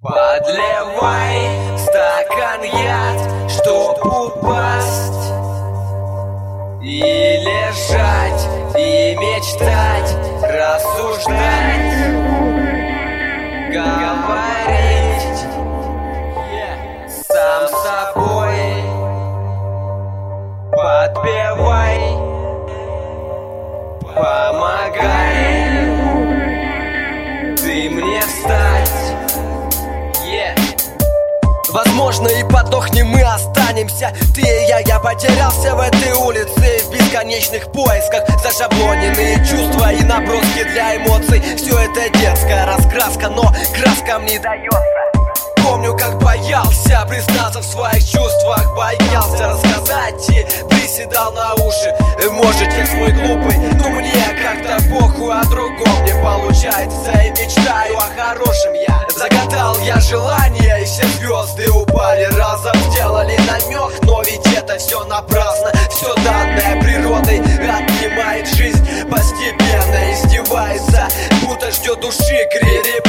Подливай стакан яд, чтоб упасть и лежать, и мечтать, рассуждать, говорить сам собой. Подпевай, помогай ты мне встать. Возможно, и подохнем мы останемся, ты и я потерялся в этой улице, в бесконечных поисках. Зашаблоненные чувства и наброски для эмоций. Все это детская раскраска, но краскам не дается. Помню, как боялся признаться в своих чувствах, боялся рассказать и приседал на уши. Может, я свой глупый, но мне как-то похуй, о другом не получается. И мечтаю о хорошем я. Загадал я желание, и все звезды упали разом, сделали намек, но ведь это все напрасно. Все данное природой отнимает жизнь, постепенно издевается, будто ждет души крик.